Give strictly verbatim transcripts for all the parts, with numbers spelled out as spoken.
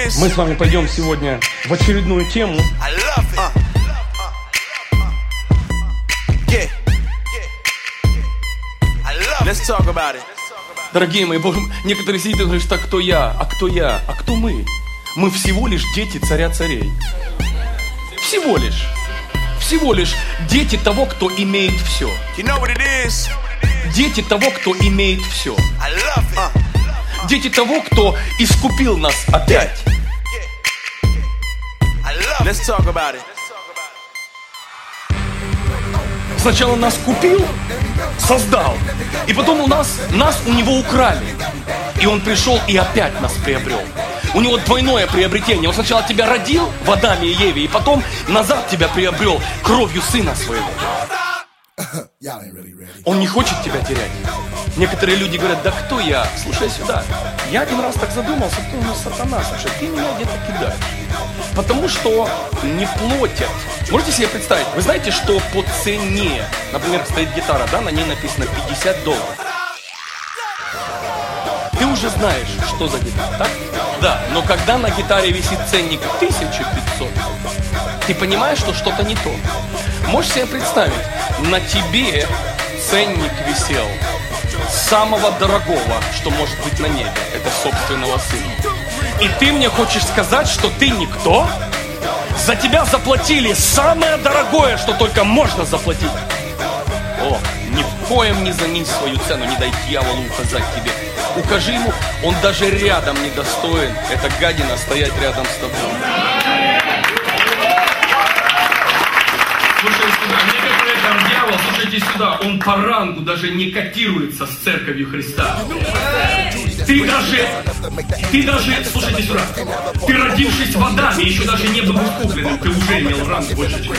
Мы с вами пойдем сегодня в очередную тему. Дорогие мои, некоторые сидят и говорят, что кто я, а кто я, а кто мы? Мы всего лишь дети царя царей. Всего лишь. Всего лишь дети того, кто имеет все. Дети того, кто имеет все. Дети того, кто искупил нас опять. Сначала нас купил, создал, и потом у нас, нас у него украли. И он пришел и опять нас приобрел. У него двойное приобретение. Он сначала тебя родил в Адаме и Еве, и потом назад тебя приобрел кровью сына своего. Он не хочет тебя терять. Некоторые люди говорят, да кто я? Слушай сюда. Я один раз так задумался, кто у нас сатана. Слушай, ты меня где-то кидаешь. Потому что не платят. Можете себе представить? Вы знаете, что по цене, например, стоит гитара, да, на ней написано пятьдесят долларов. Ты уже знаешь, что за гитара, так? Да, но когда на гитаре висит ценник тысяча пятьсот, ты понимаешь, что что-то не то. Можешь себе представить, на тебе ценник висел самого дорогого, что может быть на небе, это собственного сына. И ты мне хочешь сказать, что ты никто? За тебя заплатили самое дорогое, что только можно заплатить. О, ни в коем не занизь свою цену, не дай дьяволу указать тебе. Укажи ему, он даже рядом не достоин, эта гадина, стоять рядом с тобой. Слушай сюда, некоторые там дьявол, слушайте сюда, он по рангу даже не котируется с церковью Христа. Ты даже, ты даже, слушайте сюда, ты родившись в Адаме, еще даже не был искупленным, ты уже имел ранг больше, чем.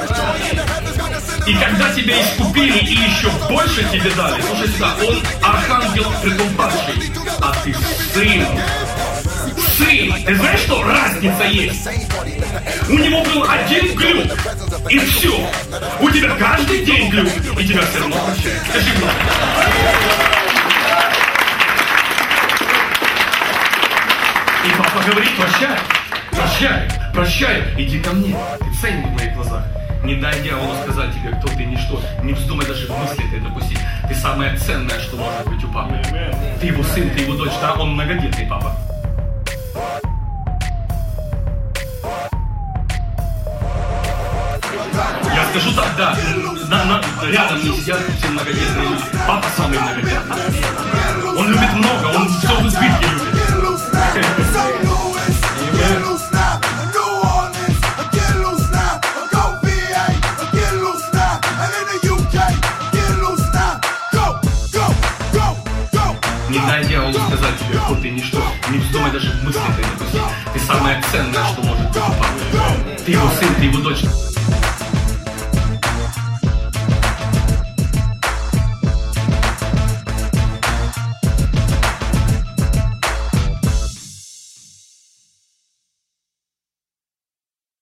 И когда тебя искупили и еще больше тебе дали, слушай сюда, он архангел притом падший, а ты сын. Сын! Ты знаешь, что разница есть? У него был один глюк, и все. У тебя каждый день глюк, и тебя все равно прощают. Скажи мне. И папа говорит, прощай, прощай, прощай, иди ко мне, ты ценник в моих глазах. Не дай дьяволу сказать тебе, кто ты, ничто. Не вздумай даже в мысли это допустить. Ты самое ценное, что может быть у папы. Ты его сын, ты его дочь, да, он многодетный папа. Я скажу так, да, на, на, рядом не сидят все многодетные люди. Папа самый многодетный. Он любит много, он все в избытке любит. Не дай дьяволу сказать тебе, кто ты, ничто. Не вздумай даже в мысли это допустить. Ты самое ценное, что может быть у папы. Ты его сын, ты его дочь.